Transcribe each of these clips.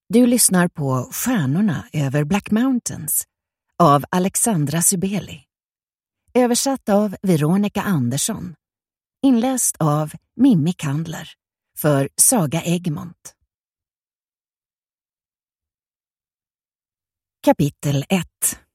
Du lyssnar på Stjärnorna över Black Mountains av Alexandra Subeli. Översatt av Veronica Andersson. Inläst av Mimmi Kandler för Saga Egmont. Kapitel 1.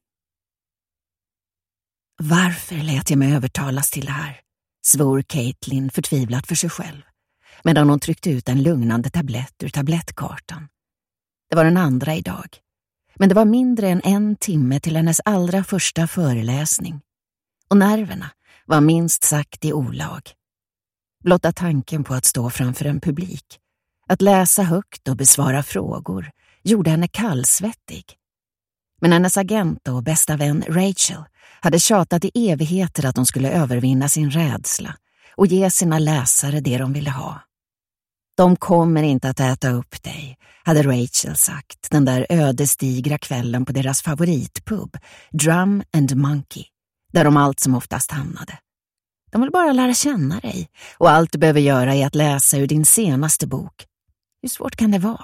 Varför lät jag mig övertalas till det här? Svor Caitlin förtvivlat för sig själv, medan hon tryckte ut en lugnande tablett ur tablettkartan. Det var den andra idag, men det var mindre än 1 timme till hennes allra första föreläsning. Och nerverna var minst sagt i olag. Blotta tanken på att stå framför en publik, att läsa högt och besvara frågor, gjorde henne kallsvettig. Men hennes agent och bästa vän Rachel hade tjatat i evigheter att de skulle övervinna sin rädsla och ge sina läsare det de ville ha. De kommer inte att äta upp dig, hade Rachel sagt den där ödesdigra kvällen på deras favoritpub, Drum and Monkey, där de allt som oftast hamnade. De vill bara lära känna dig och allt du behöver göra är att läsa ur din senaste bok. Hur svårt kan det vara?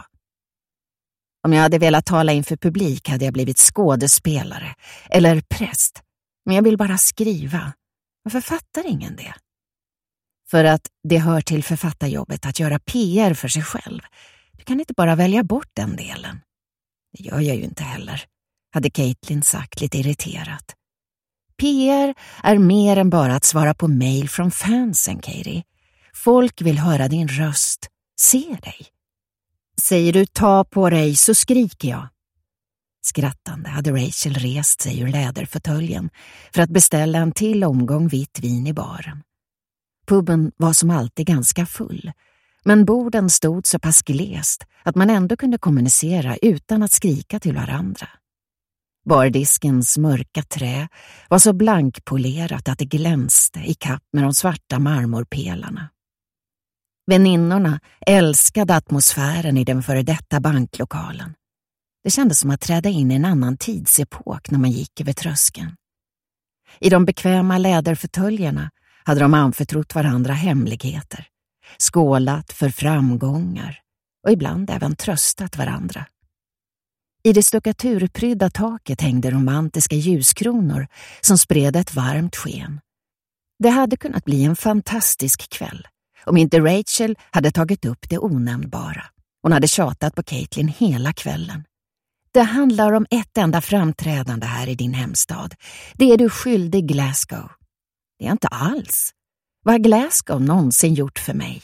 Om jag hade velat tala inför publik hade jag blivit skådespelare eller präst, men jag vill bara skriva. Varför fattar ingen det? För att det hör till författarjobbet att göra PR för sig själv. Du kan inte bara välja bort den delen. Det gör jag ju inte heller, hade Caitlin sagt lite irriterat. PR är mer än bara att svara på mejl från fansen, Katie. Folk vill höra din röst, se dig. Säger du ta på dig så skriker jag. Skrattande hade Rachel rest sig ur läderfåtöljen för att beställa en till omgång vitt vin i baren. Puben var som alltid ganska full, men borden stod så pass glest att man ändå kunde kommunicera utan att skrika till varandra. Bardiskens mörka trä var så blankpolerat att det glänste i kapp med de svarta marmorpelarna. Väninnorna älskade atmosfären i den före detta banklokalen. Det kändes som att träda in i en annan tidsepok när man gick över tröskeln. I de bekväma läderfåtöljerna hade de anförtrott varandra hemligheter, skålat för framgångar och ibland även tröstat varandra. I det stuckaturprydda taket hängde romantiska ljuskronor som spred ett varmt sken. Det hade kunnat bli en fantastisk kväll om inte Rachel hade tagit upp det onämnbara. Hon hade tjatat på Caitlin hela kvällen. Det handlar om ett enda framträdande här i din hemstad. Det är du skyldig Glasgow. Det är inte alls. Vad har Glasgow någonsin gjort för mig?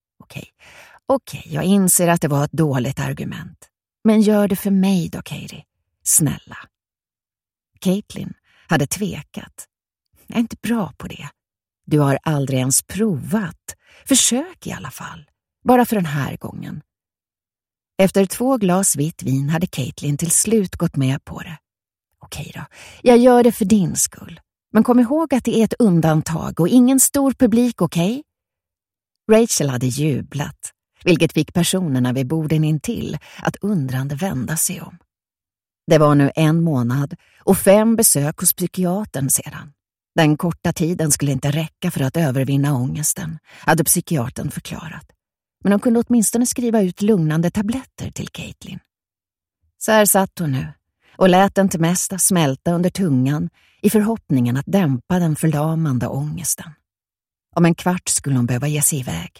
Okej, jag inser att det var ett dåligt argument. Men gör det för mig då, Katie. Snälla. Caitlin hade tvekat. Jag är inte bra på det. Du har aldrig ens provat. Försök i alla fall. Bara för den här gången. Efter 2 glas vitt vin hade Caitlin till slut gått med på det. Okej då, jag gör det för din skull. Men kom ihåg att det är ett undantag och ingen stor publik, okej? Rachel hade jublat, vilket fick personerna vid borden intill att undrande vända sig om. Det var nu 1 månad och 5 besök hos psykiatern sedan. Den korta tiden skulle inte räcka för att övervinna ångesten, hade psykiatern förklarat. Men de kunde åtminstone skriva ut lugnande tabletter till Caitlin. Så här satt hon nu och lät den till mesta smälta under tungan i förhoppningen att dämpa den förlamande ångesten. Om en kvart skulle hon behöva ge sig iväg.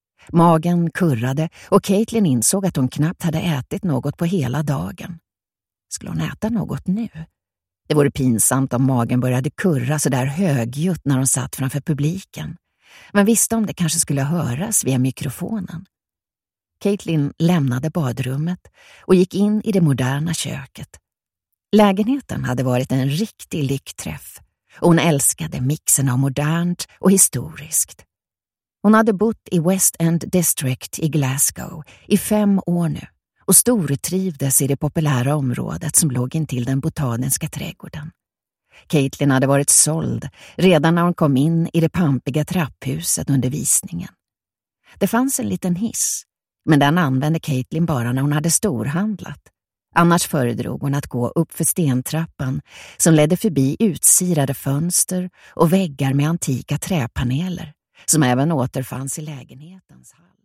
Magen kurrade och Caitlin insåg att hon knappt hade ätit något på hela dagen. Skulle hon äta något nu? Det vore pinsamt om magen började kurra så där högljutt när hon satt framför publiken. Men visste om det kanske skulle höras via mikrofonen. Caitlin lämnade badrummet och gick in i det moderna köket. Lägenheten hade varit en riktig lyckträff och hon älskade mixen av modernt och historiskt. Hon hade bott i West End District i Glasgow i 5 år nu och stortrivdes i det populära området som låg intill den botaniska trädgården. Caitlin hade varit såld redan när hon kom in i det pampiga trapphuset under visningen. Det fanns en liten hiss, men den använde Caitlin bara när hon hade storhandlat. Annars föredrog hon att gå upp för stentrappan som ledde förbi utsirade fönster och väggar med antika träpaneler som även återfanns i lägenhetens hall.